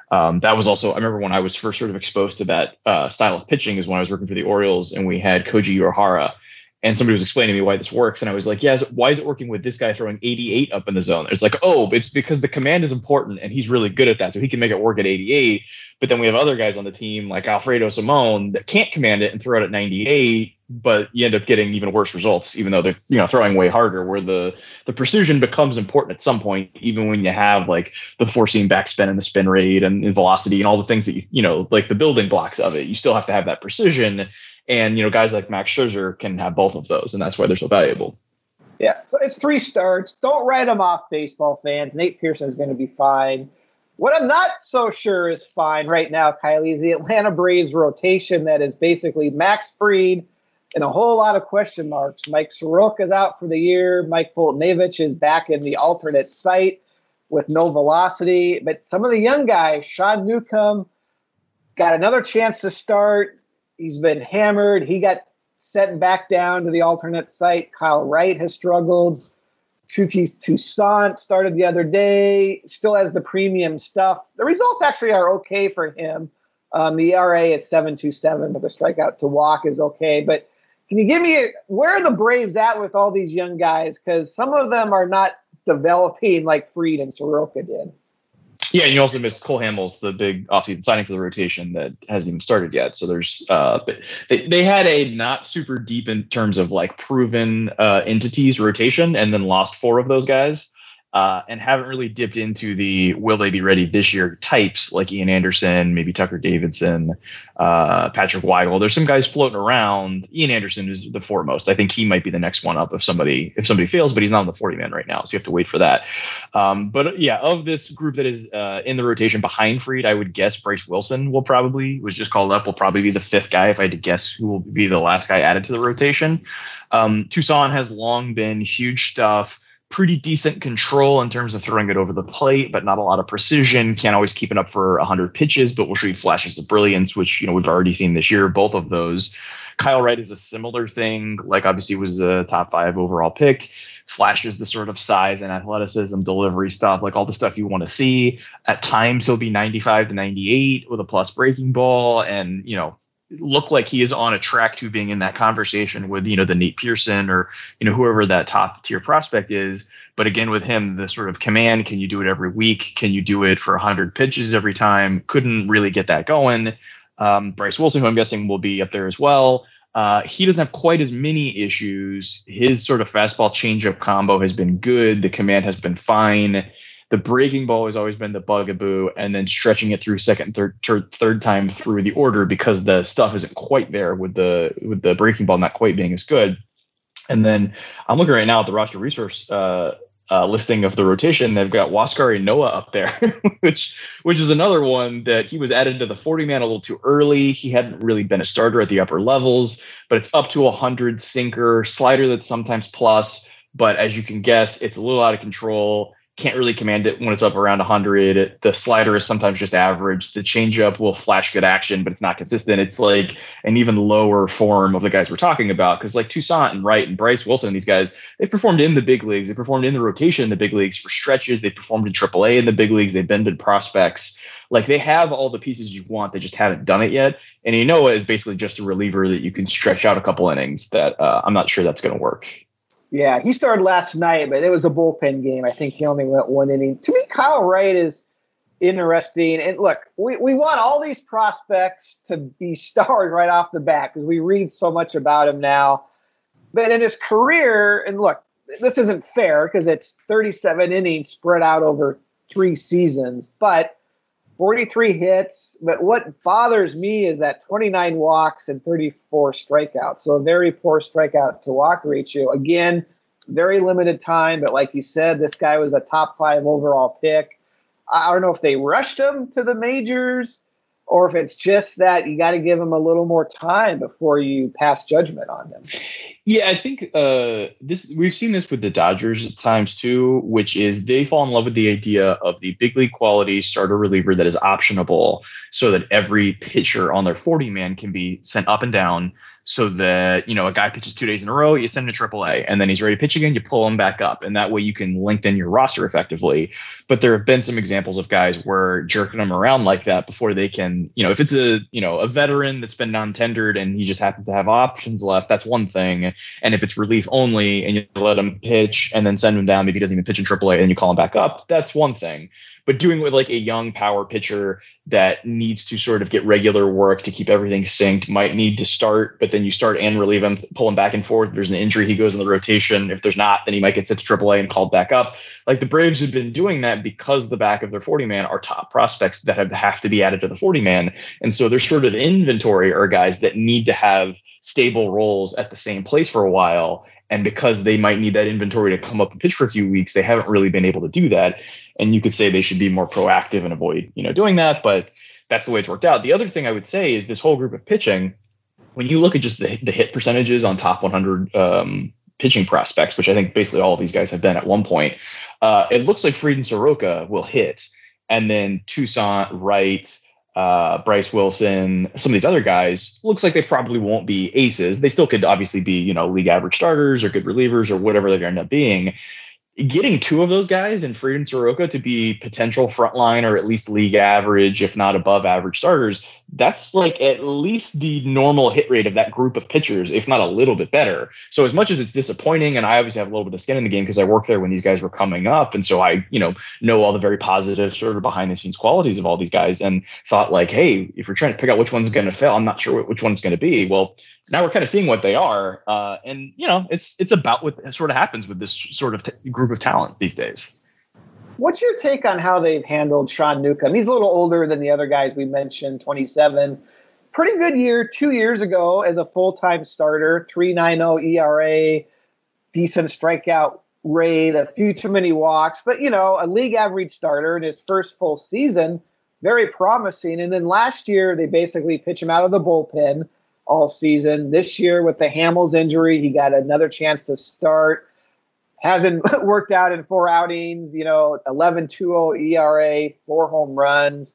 Speaker 10: That was also, I remember when I was first sort of exposed to that style of pitching is when I was working for the Orioles and we had Koji Uehara. And somebody was explaining to me why this works. And I was like, yeah, why is it working with this guy throwing 88 up in the zone? It's like, oh, it's because the command is important and he's really good at that. So he can make it work at 88. But then we have other guys on the team like Alfredo Simon that can't command it and throw it at 98. But you end up getting even worse results, even though they're throwing way harder, where the precision becomes important at some point, even when you have like the four-seam backspin and the spin rate and velocity and all the things that, like the building blocks of it. You still have to have that precision. And, guys like Max Scherzer can have both of those, and that's why they're so valuable.
Speaker 2: Yeah, so it's 3 starts. Don't write them off, baseball fans. Nate Pearson is going to be fine. What I'm not so sure is fine right now, Kylie, is the Atlanta Braves rotation that is basically Max Fried and a whole lot of question marks. Mike Soroka is out for the year. Mike Foltynewicz is back in the alternate site with no velocity. But some of the young guys, Sean Newcomb, got another chance to start. He's been hammered. He got sent back down to the alternate site. Kyle Wright has struggled. Touki Toussaint started the other day. Still has the premium stuff. The results actually are okay for him. The ERA is 7.27, but the strikeout to walk is okay. But can you give me where are the Braves at with all these young guys? Because some of them are not developing like Fried and Soroka did.
Speaker 10: Yeah, and you also missed Cole Hamels, the big offseason signing for the rotation that hasn't even started yet. So there's they had a not super deep in terms of like proven entities rotation, and then lost 4 of those guys, and haven't really dipped into the will they be ready this year types like Ian Anderson, maybe Tucker Davidson, Patrick Weigel. There's some guys floating around. Ian Anderson is the foremost. I think he might be the next one up if somebody fails, but he's not on the 40-man right now, so you have to wait for that. But yeah, of this group that is in the rotation behind Fried, I would guess Bryce Wilson was just called up, will probably be the 5th guy if I had to guess who will be the last guy added to the rotation. Toussaint has long been huge stuff. Pretty decent control in terms of throwing it over the plate, but not a lot of precision. Can't always keep it up for 100 pitches, but will show you flashes of brilliance, which, we've already seen this year, both of those. Kyle Wright is a similar thing, like obviously was a top 5 overall pick, flashes the sort of size and athleticism, delivery stuff, like all the stuff you want to see. At times he'll be 95 to 98 with a plus breaking ball and, look like he is on a track to being in that conversation with, the Nate Pearson or, whoever that top tier prospect is. But again, with him, the sort of command, can you do it every week? Can you do it for 100 pitches every time? Couldn't really get that going. Bryce Wilson, who I'm guessing will be up there as well. He doesn't have quite as many issues. His sort of fastball changeup combo has been good. The command has been fine. The breaking ball has always been the bugaboo, and then stretching it through second, third time through the order because the stuff isn't quite there with the breaking ball not quite being as good. And then I'm looking right now at the roster resource listing of the rotation. They've got Huascar Ynoa up there, which is another one that he was added to the 40-man a little too early. He hadn't really been a starter at the upper levels, but it's up to 100 sinker, slider that's sometimes plus, but as you can guess, it's a little out of control. Can't really command it when it's up around 100. The slider is sometimes just average. The changeup will flash good action, but it's not consistent. It's like an even lower form of the guys we're talking about, because like Toussaint and Wright and Bryce Wilson and these guys, they've performed in the big leagues. They performed in the rotation in the big leagues for stretches. They performed in AAA in the big leagues. They've been to prospects. Like they have all the pieces you want. They just haven't done it yet. And Ynoa is basically just a reliever that you can stretch out a couple innings. That I'm not sure that's going to work.
Speaker 2: Yeah, he started last night, but it was a bullpen game. I think he only went 1 inning. To me, Kyle Wright is interesting. And look, we want all these prospects to be stars right off the bat because we read so much about him now. But in his career, and look, this isn't fair because it's 37 innings spread out over 3 seasons, but 43 hits. But what bothers me is that 29 walks and 34 strikeouts. So a very poor strikeout to walk ratio. Again, very limited time. But like you said, this guy was a top 5 overall pick. I don't know if they rushed him to the majors or if it's just that you got to give him a little more time before you pass judgment on him.
Speaker 10: Yeah, I think we've seen this with the Dodgers at times too, which is they fall in love with the idea of the big league quality starter reliever that is optionable, so that every pitcher on their 40-man can be sent up and down. So that, a guy pitches 2 days in a row, you send him to AAA, and then he's ready to pitch again, you pull him back up, and that way you can lengthen your roster effectively. But there have been some examples of guys where jerking them around like that before they can, if it's a veteran that's been non-tendered and he just happens to have options left, that's one thing. And if it's relief only and you let him pitch and then send him down, maybe he doesn't even pitch in AAA and you call him back up, that's one thing. But doing it with like a young power pitcher that needs to sort of get regular work to keep everything synced, might need to start, but then you start and relieve him, pull him back and forth. If there's an injury, he goes in the rotation. If there's not, then he might get sent to AAA and called back up. Like the Braves have been doing that because the back of their 40-man are top prospects that have to be added to the 40-man. And so there's sort of inventory or guys that need to have stable roles at the same place for a while. And because they might need that inventory to come up and pitch for a few weeks, they haven't really been able to do that. And you could say they should be more proactive and avoid, doing that. But that's the way it's worked out. The other thing I would say is this whole group of pitching, when you look at just the hit percentages on top 100 pitching prospects, which I think basically all of these guys have been at one point, it looks like Fried and Soroka will hit. And then Toussaint, Wright, Bryce Wilson, some of these other guys, looks like they probably won't be aces. They still could obviously be, league average starters or good relievers or whatever they're going to end up being. Getting two of those guys in Fried and Soroka to be potential frontline or at least league average, if not above average starters, that's like at least the normal hit rate of that group of pitchers, if not a little bit better. So as much as it's disappointing, and I obviously have a little bit of skin in the game because I worked there when these guys were coming up. And so I, know all the very positive sort of behind the scenes qualities of all these guys and thought like, hey, if we're trying to pick out which one's going to fail, I'm not sure which one's going to be. Well, now we're kind of seeing what they are. And, it's about what sort of happens with this sort of group of talent these days.
Speaker 2: What's your take on how they've handled Sean Newcomb? He's a little older than the other guys we mentioned, 27. Pretty good year 2 years ago as a full-time starter, 3.90 ERA, decent strikeout rate, a few too many walks. But, a league average starter in his first full season, very promising. And then last year, they basically pitch him out of the bullpen all season. This year, with the Hamels injury, he got another chance to start. Hasn't worked out in 4 outings, 11.20 ERA, 4 home runs.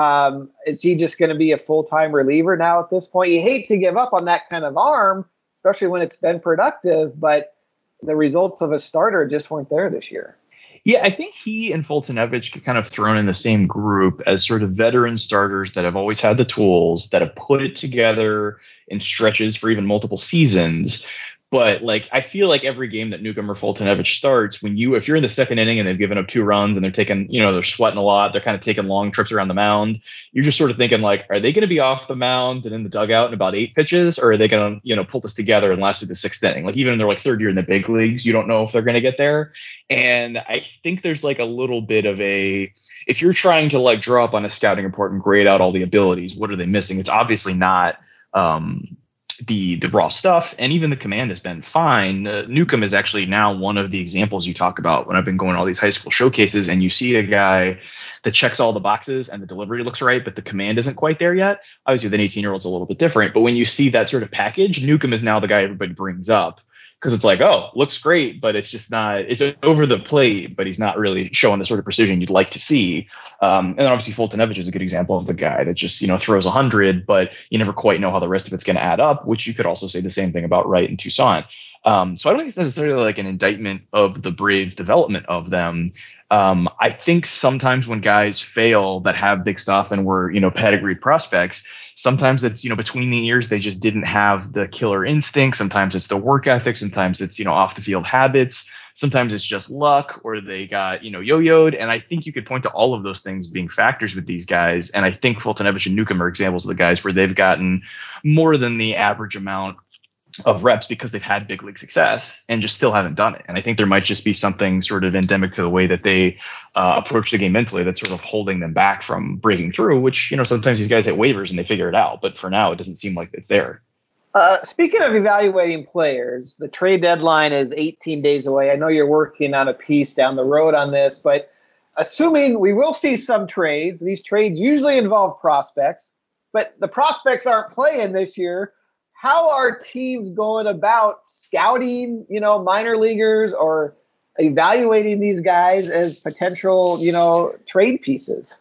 Speaker 2: Is he just going to be a full-time reliever now at this point? You hate to give up on that kind of arm, especially when it's been productive, but the results of a starter just weren't there this year.
Speaker 10: Yeah, I think he and Foltynewicz get kind of thrown in the same group as sort of veteran starters that have always had the tools, that have put it together in stretches for even multiple seasons. But I feel like every game that Newcomb or Foltynewicz starts, if you're in the second inning and they've given up 2 runs and they're taking, they're sweating a lot, they're kind of taking long trips around the mound, you're just sort of thinking are they going to be off the mound and in the dugout in about 8 pitches, or are they going to, pull this together and last through the 6th inning? Even in their third year in the big leagues, you don't know if they're going to get there. And I think there's a little bit of if you're trying to draw up on a scouting report and grade out all the abilities, what are they missing? It's obviously not, the raw stuff, and even the command has been fine. Newcomb is actually now one of the examples you talk about when I've been going to all these high school showcases and you see a guy that checks all the boxes and the delivery looks right, but the command isn't quite there yet. Obviously, with an 18-year-old's a little bit different, but when you see that sort of package, Newcomb is now the guy everybody brings up. Because it's looks great, but it's just not, it's over the plate, but he's not really showing the sort of precision you'd like to see. And then obviously Foltynewicz is a good example of the guy that just, throws 100, but you never quite know how the rest of it's going to add up, which you could also say the same thing about Wright and Toussaint. So I don't think it's necessarily an indictment of the Braves' development of them. I think sometimes when guys fail that have big stuff and were, pedigreed prospects, sometimes it's, between the ears, they just didn't have the killer instinct. Sometimes it's the work ethic. Sometimes it's, off the field habits. Sometimes it's just luck, or they got, yo-yoed. And I think you could point to all of those things being factors with these guys. And I think Foltynewicz and Newcomb are examples of the guys where they've gotten more than the average amount of reps because they've had big league success and just still haven't done it. And I think there might just be something sort of endemic to the way that they approach the game mentally that's sort of holding them back from breaking through, which, sometimes these guys hit waivers and they figure it out. But for now, it doesn't seem like it's there.
Speaker 2: Speaking of evaluating players, the trade deadline is 18 days away. I know you're working on a piece down the road on this, but assuming we will see some trades, these trades usually involve prospects, but the prospects aren't playing this year. how are teams going about scouting, minor leaguers or evaluating these guys as potential, trade pieces?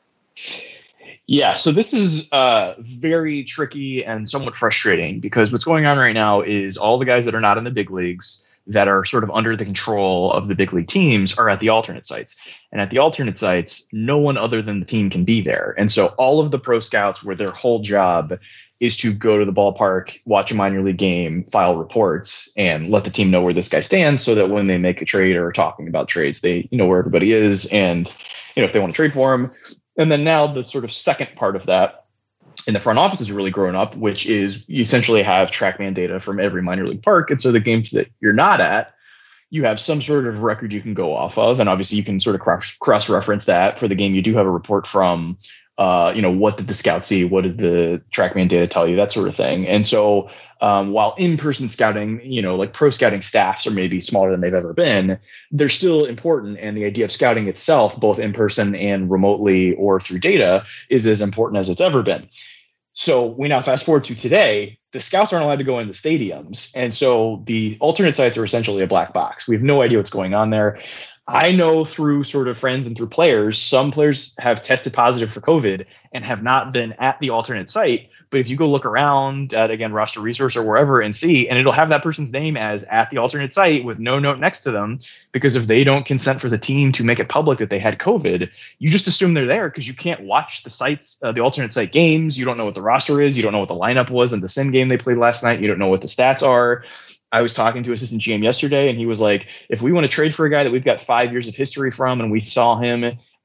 Speaker 10: Yeah, so this is very tricky and somewhat frustrating because what's going on right now is all the guys that are not in the big leagues that are sort of under the control of the big league teams are at the alternate sites. And at the alternate sites, no one other than the team can be there. And so all of the pro scouts where their whole job is to go to the ballpark, watch a minor league game, file reports, and let the team know where this guy stands so that when they make a trade or are talking about trades, they know where everybody is and if they want to trade for him. And then now the sort of second part of that in the front office is really grown up, which is you essentially have TrackMan data from every minor league park. And so the games that you're not at, you have some sort of record you can go off of. And obviously you can sort of cross-reference that. For the game you do have a report from, what did the scout see? What did the TrackMan data tell you? That sort of thing. And so while in-person scouting, like pro scouting staffs are maybe smaller than they've ever been, they're still important. And the idea of scouting itself, both in person and remotely or through data, is as important as it's ever been. So we now fast forward to today, the scouts aren't allowed to go into stadiums. And so the alternate sites are essentially a black box. We have no idea what's going on there. I know through sort of friends and through players, some players have tested positive for COVID and have not been at the alternate site. But if you go look around at, again, Roster Resource or wherever and see, and it'll have that person's name as at the alternate site with no note next to them, because if they don't consent for the team to make it public that they had COVID, you just assume they're there because you can't watch the sites, the alternate site games. You don't know what the roster is. You don't know what the lineup was in the sim game they played last night. You don't know what the stats are. I was talking to assistant GM yesterday, and he was like, if we want to trade for a guy that we've got 5 years of history from, and we saw him,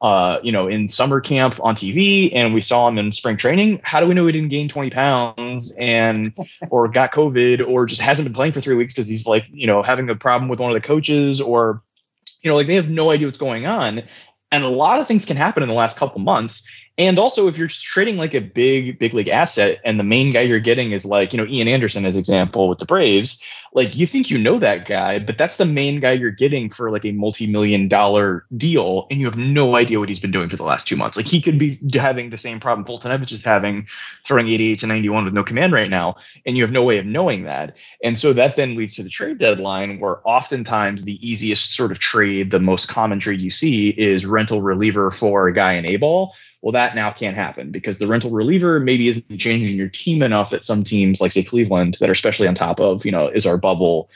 Speaker 10: in summer camp on TV, and we saw him in spring training, how do we know he didn't gain 20 pounds or got COVID or just hasn't been playing for 3 weeks because he's having a problem with one of the coaches or, they have no idea what's going on. And a lot of things can happen in the last couple months. And also, if you're trading like a big league asset and the main guy you're getting is Ian Anderson, as example, with the Braves, you think that guy, but that's the main guy you're getting for like a multi-million-dollar deal. And you have no idea what he's been doing for the last 2 months. He could be having the same problem Foltynewicz is having, throwing 88 to 91 with no command right now. And you have no way of knowing that. And so that then leads to the trade deadline, where oftentimes the easiest sort of trade, the most common trade you see is rental reliever for a guy in A-ball. Well, that now can't happen because the rental reliever maybe isn't changing your team enough that some teams, like say Cleveland, that are especially on top of, is our bubble,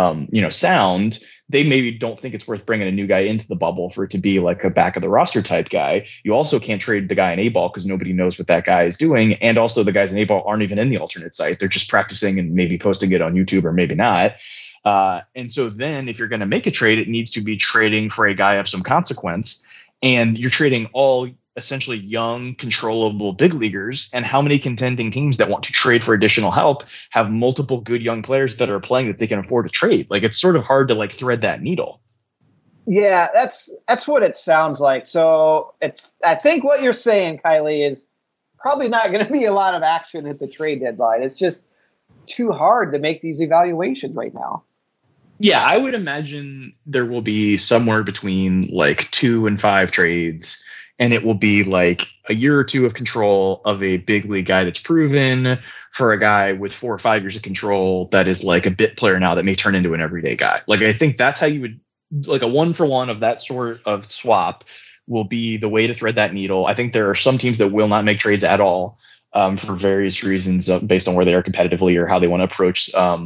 Speaker 10: sound. They maybe don't think it's worth bringing a new guy into the bubble for it to be like a back of the roster type guy. You also can't trade the guy in A-ball because nobody knows what that guy is doing. And also the guys in A-ball aren't even in the alternate site. They're just practicing and maybe posting it on YouTube or maybe not. And so then if you're going to make a trade, it needs to be trading for a guy of some consequence. And you're trading all essentially young, controllable big leaguers. And how many contending teams that want to trade for additional help have multiple good young players that are playing that they can afford to trade? It's sort of hard to thread that needle.
Speaker 2: Yeah, that's what it sounds like. So I think what you're saying, Kylie, is probably not going to be a lot of action at the trade deadline. It's just too hard to make these evaluations right now.
Speaker 10: Yeah, I would imagine there will be somewhere between 2 and 5 trades. And it will be a year or two of control of a big league guy that's proven for a guy with 4 or 5 years of control that is a bit player now that may turn into an everyday guy. I think that's how you would a 1-for-1 of that sort of swap will be the way to thread that needle. I think there are some teams that will not make trades at all for various reasons based on where they are competitively or how they want to approach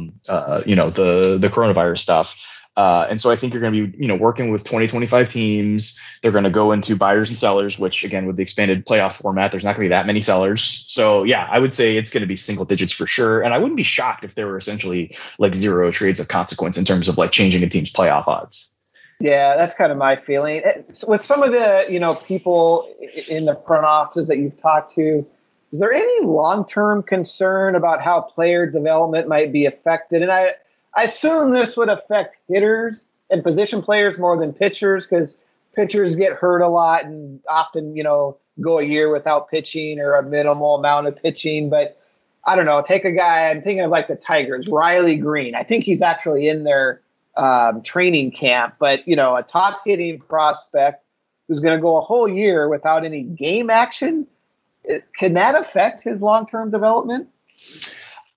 Speaker 10: the coronavirus stuff. And so I think you're going to be, working with 20-25 teams. They're going to go into buyers and sellers, which again, with the expanded playoff format, there's not going to be that many sellers. So yeah, I would say it's going to be single digits for sure. And I wouldn't be shocked if there were essentially 0 trades of consequence in terms of changing a team's playoff odds.
Speaker 2: Yeah, that's kind of my feeling. With some of the, people in the front office that you've talked to, is there any long-term concern about how player development might be affected? And I assume this would affect hitters and position players more than pitchers because pitchers get hurt a lot and often, go a year without pitching or a minimal amount of pitching. But I don't know, take a guy, I'm thinking of the Tigers, Riley Green. I think he's actually in their training camp, but, a top hitting prospect who's going to go a whole year without any game action. Can that affect his long-term development?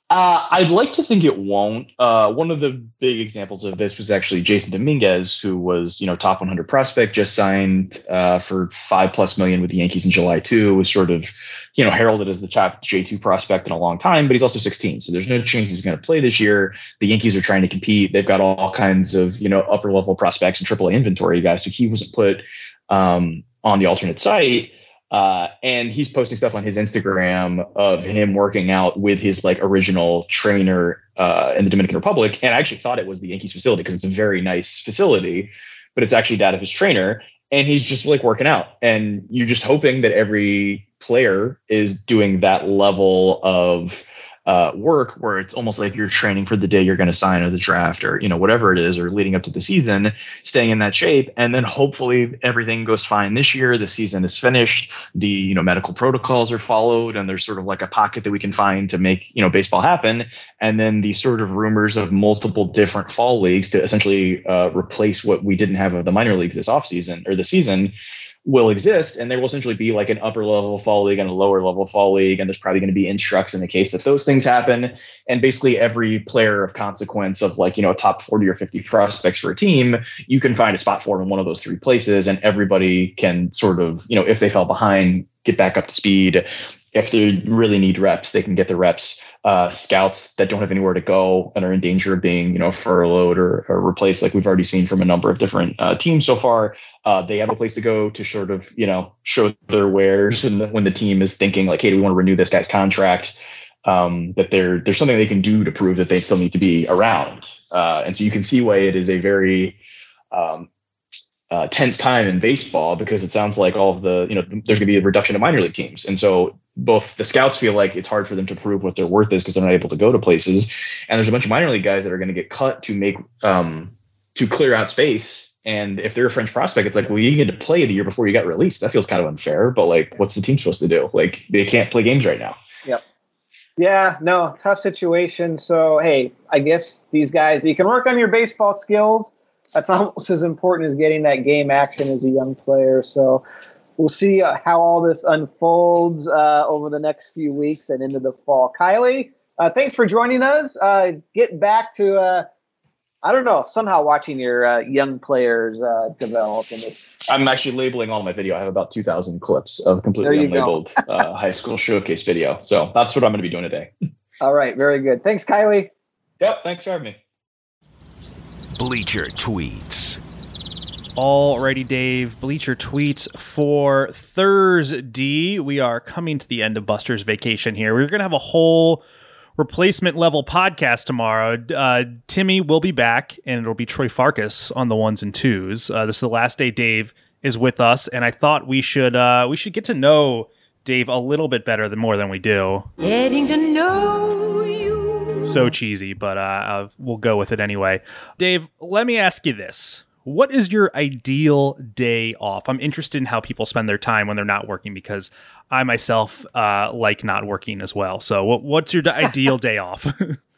Speaker 10: I'd like to think it won't. One of the big examples of this was actually Jason Dominguez, who was, top 100 prospect, just signed for $5+ million with the Yankees in July too. Was sort of, heralded as the top J2 prospect in a long time, but he's also 16, so there's no chance he's going to play this year. The Yankees are trying to compete. They've got all kinds of, upper level prospects and AAA inventory guys, so he wasn't put on the alternate site. And he's posting stuff on his Instagram of him working out with his original trainer in the Dominican Republic. And I actually thought it was the Yankees facility because it's a very nice facility, but it's actually that of his trainer. And he's just working out. And you're just hoping that every player is doing that level of work where it's almost like you're training for the day you're going to sign or the draft or, whatever it is, or leading up to the season, staying in that shape. And then hopefully everything goes fine this year. The season is finished. The, medical protocols are followed, and there's sort of a pocket that we can find to make, baseball happen. And then the sort of rumors of multiple different fall leagues to essentially replace what we didn't have of the minor leagues this offseason or the season will exist, and there will essentially be an upper level fall league and a lower level fall league, and there's probably going to be instructs in the case that those things happen. And basically every player of consequence of top 40 or 50 prospects for a team, you can find a spot for them in one of those three places, and everybody can sort of, if they fell behind, get back up to speed. If they really need reps, they can get the reps. Scouts that don't have anywhere to go and are in danger of being, furloughed or replaced, like we've already seen from a number of different teams so far, they have a place to go to sort of, show their wares. And when the team is thinking hey, do we want to renew this guy's contract? That there's something they can do to prove that they still need to be around. And so you can see why it is a very tense time in baseball, because it sounds like all of the, there's going to be a reduction of minor league teams. And so both the scouts feel like it's hard for them to prove what their worth is because they're not able to go to places. And there's a bunch of minor league guys that are going to get cut to make, to clear out space. And if they're a French prospect, it's well, you get to play the year before you got released. That feels kind of unfair, but what's the team supposed to do? They can't play games right now.
Speaker 2: Yep. Yeah, no, tough situation. So, hey, I guess these guys, you can work on your baseball skills. That's almost as important as getting that game action as a young player. So we'll see how all this unfolds over the next few weeks and into the fall. Kylie, thanks for joining us. Get back to, somehow watching your young players develop in this.
Speaker 10: I'm actually labeling all my video. I have about 2,000 clips of completely unlabeled high school showcase video. So that's what I'm going to be doing today.
Speaker 2: All right. Very good. Thanks, Kylie.
Speaker 10: Yep. Thanks for having me.
Speaker 1: Bleacher Tweets.
Speaker 3: Alrighty, Dave. Bleacher Tweets for Thursday. We are coming to the end of Buster's vacation here. We're going to have a whole replacement level podcast tomorrow. Timmy will be back, and it'll be Troy Farkas on the ones and twos. This is the last day Dave is with us, and I thought we should get to know Dave a little bit better than we do.
Speaker 11: Getting to know you.
Speaker 3: So cheesy, but we'll go with it anyway. Dave, let me ask you this. What is your ideal day off? I'm interested in how people spend their time when they're not working, because I myself like not working as well. So what's your ideal day off?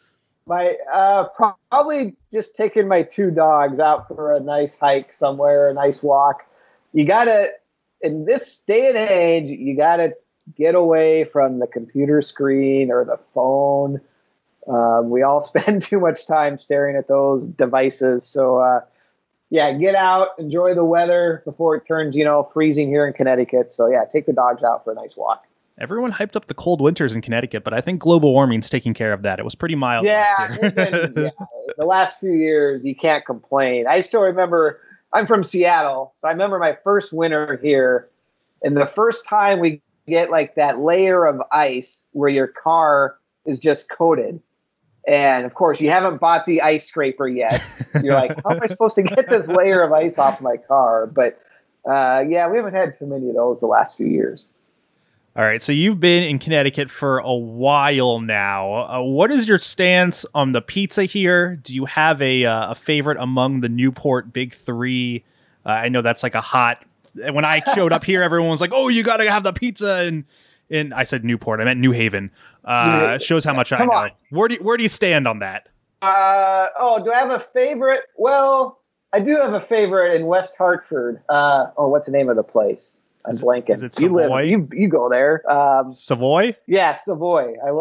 Speaker 2: Probably just taking my two dogs out for a nice hike somewhere, a nice walk. You got to, in this day and age, you got to get away from the computer screen or the phone. We all spend too much time staring at those devices. So, get out, enjoy the weather before it turns, freezing here in Connecticut. So, take the dogs out for a nice walk.
Speaker 3: Everyone hyped up the cold winters in Connecticut, but I think global warming's taking care of that. It was pretty mild last year.
Speaker 2: The last few years, you can't complain. I still remember, I'm from Seattle, so I remember my first winter here, and the first time we get that layer of ice where your car is just coated. And of course, you haven't bought the ice scraper yet. You're like, how am I supposed to get this layer of ice off my car? But we haven't had too many of those the last few years.
Speaker 3: All right. So you've been in Connecticut for a while now. What is your stance on the pizza here? Do you have a favorite among the Newport Big Three? I know that's a hot. When I showed up here, everyone was like, "Oh, you got to have the pizza." And I said Newport. I meant New Haven. Shows how much I know. On. Where do you stand on that?
Speaker 2: Do I have a favorite? Well, I do have a favorite in West Hartford. What's the name of the place? I'm blanking.
Speaker 3: Is it Savoy?
Speaker 2: You go there.
Speaker 3: Savoy?
Speaker 2: Yeah, Savoy. I love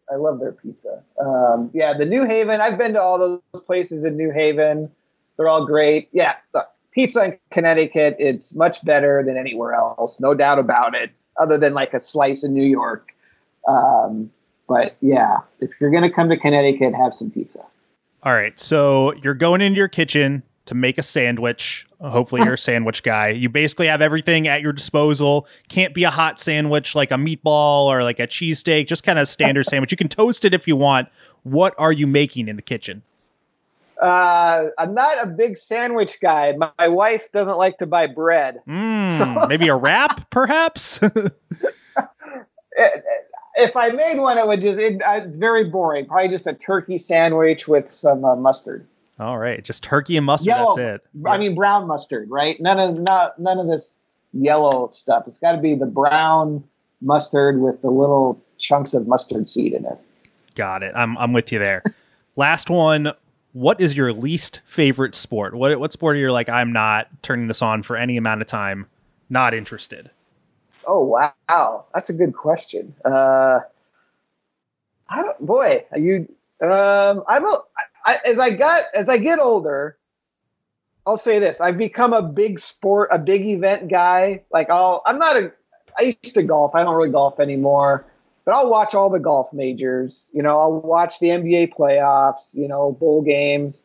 Speaker 2: I love their pizza. Yeah, the New Haven. I've been to all those places in New Haven. They're all great. Yeah, look, pizza in Connecticut, it's much better than anywhere else, no doubt about it, other than like a slice in New York. But yeah, if you're going to come to Connecticut, have some pizza.
Speaker 3: All right, so you're going into your kitchen to make a sandwich. Hopefully you're a sandwich guy. You basically have everything at your disposal. Can't be a hot sandwich like a meatball or like a cheesesteak, just kind of standard sandwich. You can toast it if you want. What are you making in the kitchen?
Speaker 2: I'm not a big sandwich guy. My wife doesn't like to buy bread.
Speaker 3: Maybe a wrap, perhaps?
Speaker 2: If I made one, it's very boring. Probably just a turkey sandwich with some mustard.
Speaker 3: All right, just turkey and mustard.
Speaker 2: Yellow,
Speaker 3: that's it.
Speaker 2: I mean, brown mustard, right? None of this yellow stuff. It's got to be the brown mustard with the little chunks of mustard seed in it.
Speaker 3: Got it. I'm with you there. Last one. What is your least favorite sport? What sport are you like, I'm not turning this on for any amount of time? Not interested.
Speaker 2: Oh, wow. That's a good question. As I get older, I'll say this. I've become a big event guy. Like I used to golf. I don't really golf anymore, but I'll watch all the golf majors. I'll watch the NBA playoffs, bowl games,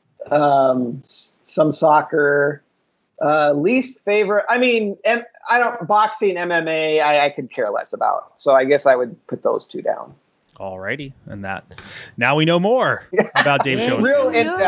Speaker 2: some soccer. Least favorite. I mean, boxing, MMA, I could care less about. So I guess I would put those two down.
Speaker 3: Alrighty. And now we know more about Dave Schoen.
Speaker 2: Real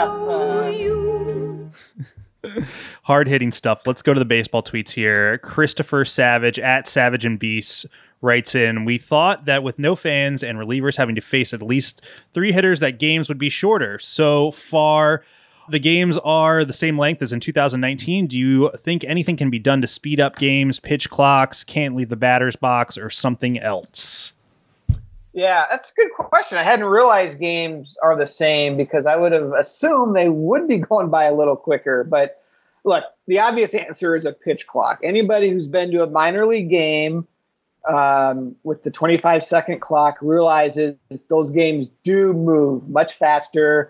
Speaker 2: in-depth.
Speaker 3: Hard-hitting stuff. Let's go to the baseball tweets here. Christopher Savage at Savage and Beast writes in, we thought that with no fans and relievers having to face at least 3 hitters that games would be shorter. So far, the games are the same length as in 2019. Do you think anything can be done to speed up games, pitch clocks, can't leave the batter's box, or something else?
Speaker 2: Yeah, that's a good question. I hadn't realized games are the same because I would have assumed they would be going by a little quicker. But look, the obvious answer is a pitch clock. Anybody who's been to a minor league game with the 25-second clock realizes those games do move much faster.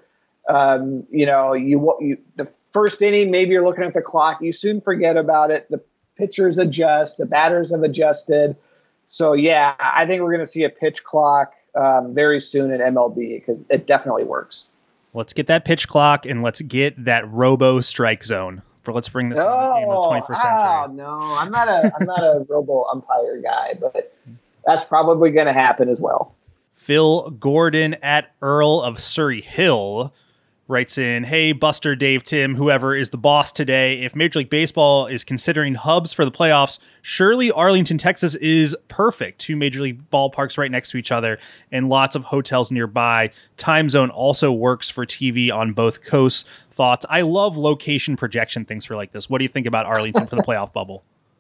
Speaker 2: The first inning, maybe you're looking at the clock. You soon forget about it. The pitchers adjust. The batters have adjusted. So, yeah, I think we're going to see a pitch clock very soon in MLB because it definitely works.
Speaker 3: Let's get that pitch clock and let's get that robo strike zone. Let's bring this in the game of the 21st century.
Speaker 2: Oh, no, I'm not a robo umpire guy, but that's probably going to happen as well.
Speaker 3: Phil Gordon at Earl of Surrey Hill writes in, hey, Buster, Dave, Tim, whoever is the boss today. If Major League Baseball is considering hubs for the playoffs, surely Arlington, Texas is perfect. 2 major league ballparks right next to each other and lots of hotels nearby. Time zone also works for TV on both coasts. Thoughts? I love location projection things for like this. What do you think about Arlington for the playoff bubble?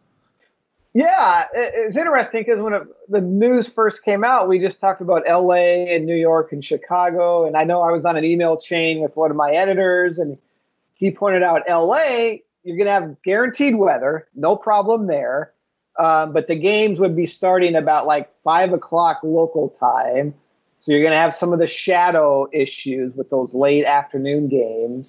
Speaker 2: Yeah, it's interesting because when the news first came out, we just talked about LA and New York and Chicago. And I know I was on an email chain with one of my editors, and he pointed out LA, you're going to have guaranteed weather, no problem there. But the games would be starting about like 5 o'clock local time. So you're going to have some of the shadow issues with those late afternoon games.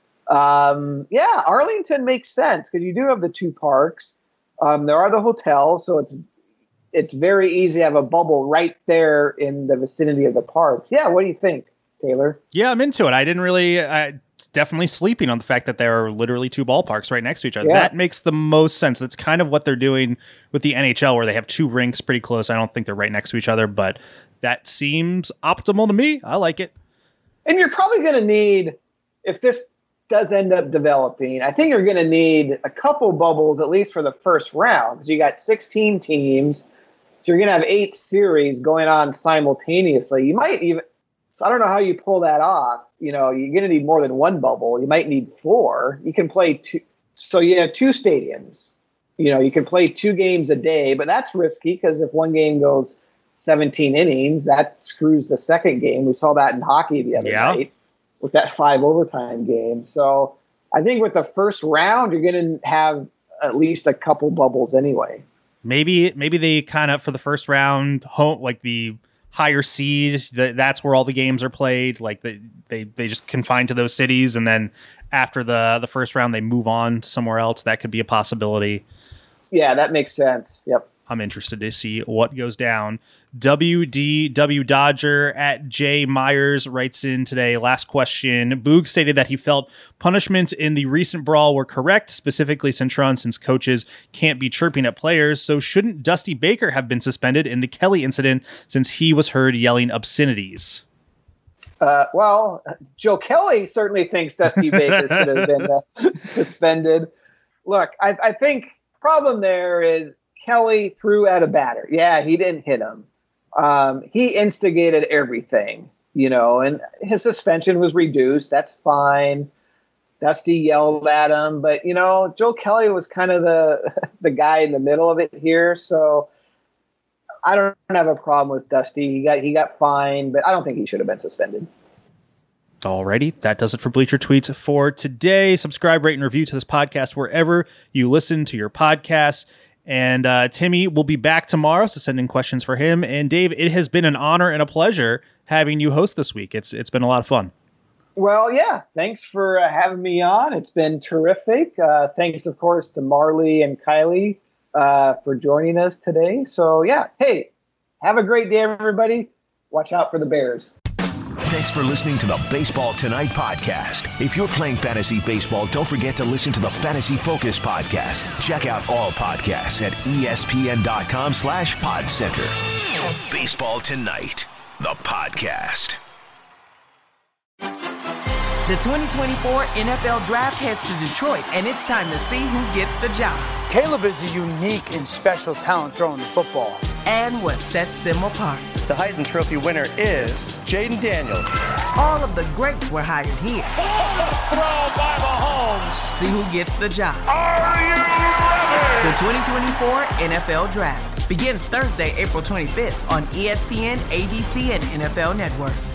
Speaker 2: Yeah, Arlington makes sense because you do have the 2 parks. There are the hotels, so it's very easy to have a bubble right there in the vicinity of the park. Yeah, what do you think, Taylor?
Speaker 3: Yeah, I'm into it. I didn't really, definitely sleeping on the fact that there are literally 2 ballparks right next to each other. Yeah. That makes the most sense. That's kind of what they're doing with the NHL, where they have 2 rinks pretty close. I don't think they're right next to each other, but that seems optimal to me. I like it.
Speaker 2: And you're probably going to need, if this does end up developing, I think you're going to need a couple bubbles, at least for the first round, because you got 16 teams. So you're going to have 8 series going on simultaneously. You might even, so I don't know how you pull that off. You're going to need more than 1 bubble. You might need 4. You can play 2. So you have 2 stadiums. You can play 2 games a day, but that's risky because if one game goes 17 innings, that screws the second game. We saw that in hockey the other night with that 5 overtime game. So I think with the first round, you're going to have at least a couple bubbles anyway.
Speaker 3: Maybe they kind of, for the first round, like the higher seed, that's where all the games are played. Like they just confine to those cities, and then after the first round, they move on somewhere else. That could be a possibility.
Speaker 2: Yeah, that makes sense. Yep.
Speaker 3: I'm interested to see what goes down. WDW Dodger at J Myers writes in today. Last question. Boog stated that he felt punishments in the recent brawl were correct, specifically Cintron, since coaches can't be chirping at players. So shouldn't Dusty Baker have been suspended in the Kelly incident since he was heard yelling obscenities?
Speaker 2: Well, Joe Kelly certainly thinks Dusty Baker should have been suspended. Look, I think problem there is Kelly threw at a batter. Yeah, he didn't hit him. He instigated everything, and his suspension was reduced. That's fine. Dusty yelled at him, but Joe Kelly was kind of the guy in the middle of it here. So I don't have a problem with Dusty. He got fined, but I don't think he should have been suspended.
Speaker 3: Alrighty, that does it for Bleacher Tweets for today. Subscribe, rate, and review to this podcast wherever you listen to your podcasts. And Timmy will be back tomorrow, so send in questions for him. And Dave, it has been an honor and a pleasure having you host this week. It's been a lot of fun.
Speaker 2: Well, yeah, thanks for having me on. It's been terrific. Thanks, of course, to Marley and Kylie for joining us today. So, yeah, hey, have a great day, everybody. Watch out for the Bears.
Speaker 1: Thanks for listening to the Baseball Tonight podcast. If you're playing fantasy baseball, don't forget to listen to the Fantasy Focus podcast. Check out all podcasts at espn.com/podcenter. Baseball Tonight, the podcast.
Speaker 12: The 2024 NFL Draft heads to Detroit, and it's time to see who gets the job.
Speaker 13: Caleb is a unique and special talent throwing the football.
Speaker 12: And what sets them apart.
Speaker 14: The Heisman Trophy winner is Jaden Daniels.
Speaker 12: All of the greats were hired here.
Speaker 15: Throw by Mahomes.
Speaker 12: See who gets the job.
Speaker 15: Are you ready?
Speaker 12: The 2024 NFL Draft begins Thursday, April 25th on ESPN, ABC, and NFL Network.